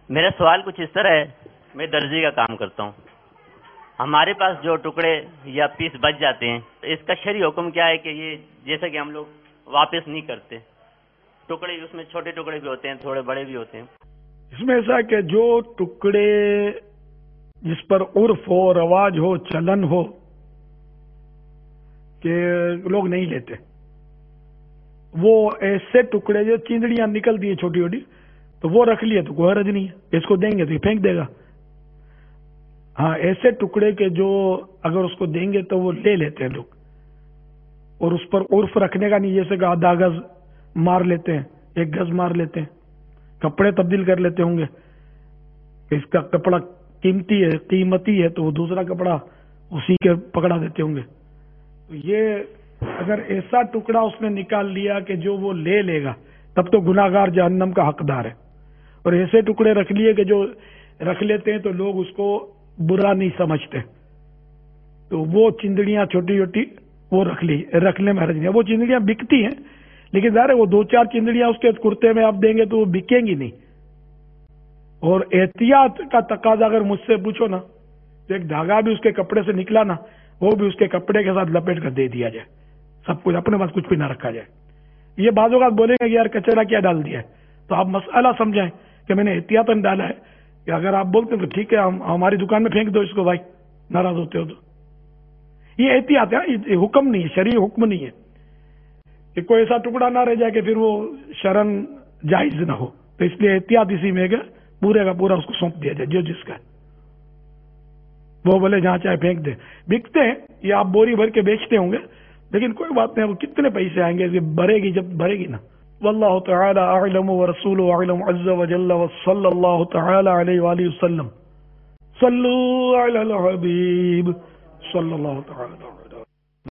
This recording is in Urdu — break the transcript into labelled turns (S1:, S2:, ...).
S1: میرا سوال کچھ اس طرح ہے، میں درزی کا کام کرتا ہوں، ہمارے پاس جو ٹکڑے یا پیس بچ جاتے ہیں، اس کا شرعی حکم کیا ہے کہ یہ جیسا کہ ہم لوگ واپس نہیں کرتے؟ ٹکڑے اس میں چھوٹے ٹکڑے بھی ہوتے ہیں، تھوڑے بڑے بھی ہوتے ہیں۔
S2: اس میں ایسا کہ جو ٹکڑے جس پر عرف ہو، رواج ہو، چلن ہو کہ لوگ نہیں لیتے، وہ ایسے ٹکڑے جو چیندڑیاں نکلتی ہیں چھوٹی چھوٹی، تو وہ رکھ لیے تو کوئی حرج نہیں ہے، اس کو دیں گے تو یہ پھینک دے گا۔ ہاں، ایسے ٹکڑے کے جو اگر اس کو دیں گے تو وہ لے لیتے ہیں لوگ، اور اس پر عرف رکھنے کا نہیں، جیسے کہ آدھا گز مار لیتے ہیں، 1 گز مار لیتے ہیں، کپڑے تبدیل کر لیتے ہوں گے کہ اس کا کپڑا قیمتی ہے تو وہ دوسرا کپڑا اسی کے پکڑا دیتے ہوں گے۔ تو یہ اگر ایسا ٹکڑا اس نے نکال لیا کہ جو وہ لے لے گا، تب تو گناہگار جہنم کا حقدار ہے۔ اور ایسے ٹکڑے رکھ لیے کہ جو رکھ لیتے ہیں تو لوگ اس کو برا نہیں سمجھتے، تو وہ چندڑیاں چھوٹی چھوٹی وہ رکھنے میں حرج نہیں ہے۔ وہ چندڑیاں بکتی ہیں، لیکن ظاہر ہے وہ 2-4 چندڑیاں اس کے کرتے میں آپ دیں گے تو وہ بکیں گی نہیں۔ اور احتیاط کا تقاضا اگر مجھ سے پوچھو نا، تو ایک دھاگا بھی اس کے کپڑے سے نکلا نا، وہ بھی اس کے کپڑے کے ساتھ لپیٹ کر دے دیا جائے، سب کچھ اپنے پاس کچھ بھی نہ رکھا جائے۔ یہ بعض اوقات بولیں گے کہ یار کچرا کیا ڈال دیا ہے، تو آپ مسئلہ سمجھائیں کہ میں نے احتیاطاً ڈالا ہے، کہ اگر آپ بولتے ہیں تو ٹھیک ہے، ہماری دکان میں پھینک دو اس کو، بھائی ناراض ہوتے ہو تو۔ یہ احتیاط ہے، یہ حکم نہیں ہے، شرعی حکم نہیں ہے کہ کوئی ایسا ٹکڑا نہ رہ جائے کہ پھر وہ شرعاً جائز نہ ہو، تو اس لیے احتیاط اسی میں کہ پورے کا پورا اس کو سونپ دیا جائے، جو جس کا ہے وہ بولے جہاں چاہے پھینک دے۔ بکتے ہیں، یہ آپ بوری بھر کے بیچتے ہوں گے، لیکن کوئی بات نہیں، وہ کتنے پیسے آئیں گے، بھرے گی جب بھرے گی نا۔ واللہ تعالی اعلم ورسولہ اعلم عز وجل، وصلی اللہ تعالی علیہ وآلہ وسلم۔ صلو علی الحبیب صلی اللہ تعالی